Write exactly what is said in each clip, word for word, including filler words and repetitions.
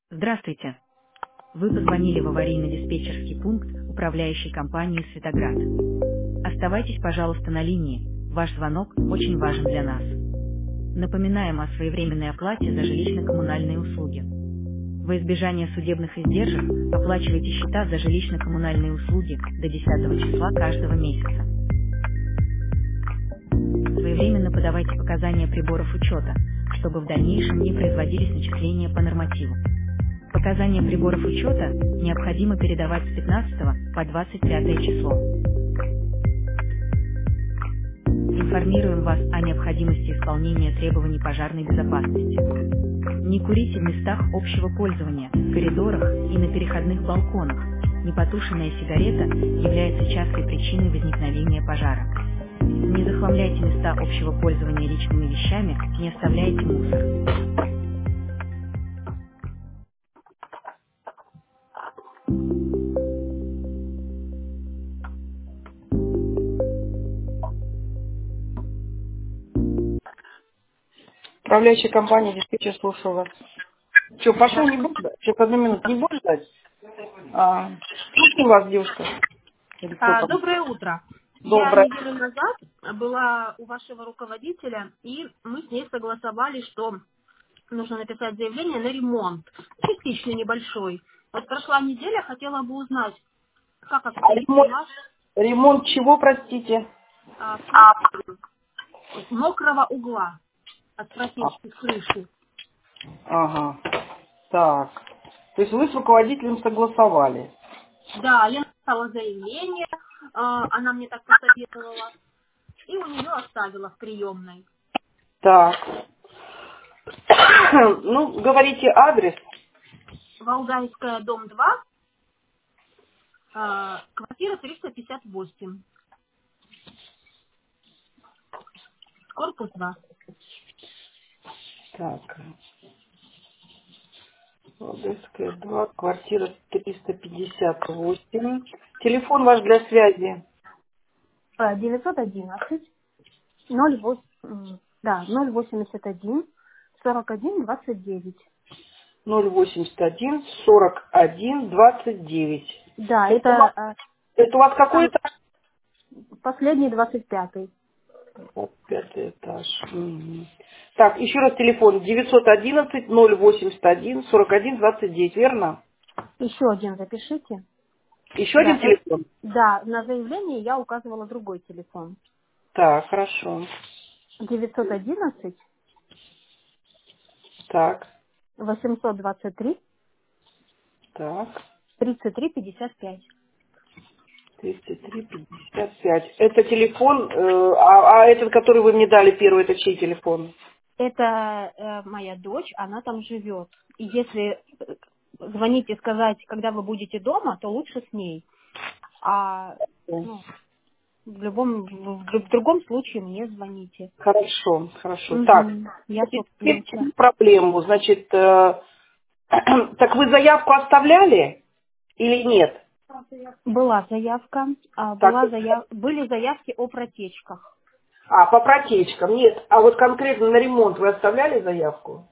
Здравствуйте. Вы позвонили в аварийно-диспетчерский пункт управляющей компании «Светоград». Оставайтесь, пожалуйста, на линии. Ваш звонок очень важен для нас. Напоминаем о своевременной оплате за жилищно-коммунальные услуги. Во избежание судебных издержек оплачивайте счета за жилищно-коммунальные услуги до десятого числа каждого месяца. Своевременно подавайте показания приборов учета, чтобы в дальнейшем не производились начисления по нормативу. Показания приборов учета необходимо передавать с пятнадцатого по двадцать пятое число. Информируем вас о необходимости исполнения требований пожарной безопасности. Не курите в местах общего пользования, в коридорах и на переходных балконах. Непотушенная сигарета является частой причиной возникновения пожара. Не захламляйте места общего пользования личными вещами, не оставляйте мусор. Управляющая компания, диспетчер, слушаю вас. Что, пошел, не буду ждать? Сейчас одну минуту не буду ждать? А, слушаю вас, девушка. Или кто А, там? Доброе утро. Я Доброе. неделю назад была у вашего руководителя, и мы с ней согласовали, что нужно написать заявление на ремонт, частично небольшой. Вот прошла неделя, хотела бы узнать, как А обстоят ремонт, дела ремонт чего, простите? а, в квартире мокрого угла от А, протечки крыши. ага. Так. То есть вы с руководителем согласовали. Да, я написала заявление, а, она мне так посоветовала, и у нее оставила в приемной. Так. Ну, говорите адрес. Валдайская, дом два, а, квартира триста пятьдесят восемь, корпус два. Так. Одесская, два, квартира триста пятьдесят восемь. Телефон ваш для связи. А, девятьсот одиннадцать ноль восемь, м, да, ноль восемьдесят один сорок один двадцать девять. ноль восемьдесят один сорок один двадцать девять. Да, Это у вас, это а, это у вас какой там этаж? последний двадцать пятый. Вот пятый этаж. Мгм. Так, еще раз телефон. девятьсот одиннадцать ноль восемьдесят один сорок один двадцать девять, верно? Еще один запишите. Еще Да, один э- телефон? да, на заявлении я указывала другой телефон. Так, хорошо. девятьсот одиннадцать Так, восемьсот двадцать три так. тридцать три пятьдесят пять. тридцать три пятьдесят пять. Это телефон, э, а, а этот, который вы мне дали первый, это чей телефон? Это э, моя дочь, она там живет. И если э, звонить и сказать, когда вы будете дома, то лучше с ней. А ну, в любом в, в другом случае мне звоните. Хорошо, хорошо. Так, Угу. Я теперь собственница. проблему. Значит, э, так вы заявку оставляли или нет? Была заявка, а, Так, была заяв... были заявки о протечках. а, по протечкам нет. А вот конкретно на ремонт вы оставляли заявку?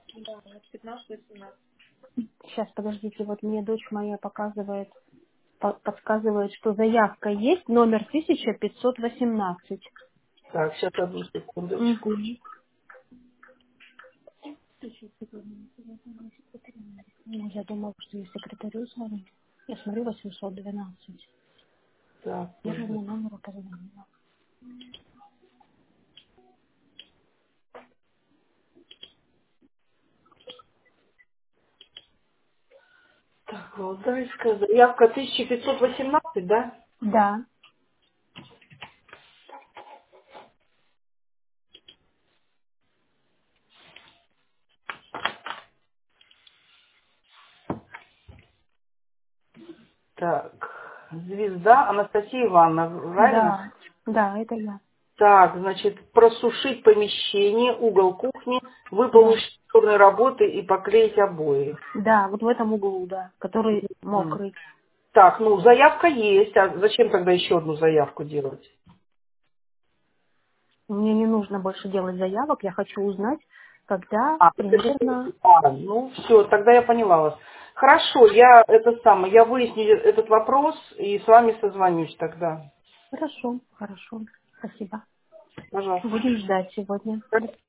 Сейчас, подождите, вот мне дочь моя показывает, по- подсказывает, что заявка есть, номер тысяча пятьсот восемнадцать. Так, сейчас одну секундочку. Угу. Ну, я думала, что я секретарю звоню. Я смотрю, восемьсот двенадцать. Так, Первому номеру позвонила. так, Валдайская заявка тысяча пятьсот восемнадцать, да? Да. Так, звезда Анастасия Ивановна, правильно? Да. Да, это я. Так, значит, просушить помещение, угол кухни, выполнить Да. штукатурные работы и поклеить обои. Да, вот в этом углу, да, который Мгм. мокрый. Так, ну, заявка есть, а зачем тогда еще одну заявку делать? Мне не нужно больше делать заявок, я хочу узнать, когда А, это- примерно... а, ну, все, тогда я поняла вас. Хорошо, я это самое, я выясню этот вопрос и с вами созвонюсь тогда. Хорошо, хорошо. Спасибо. Пожалуйста. Будем ждать сегодня.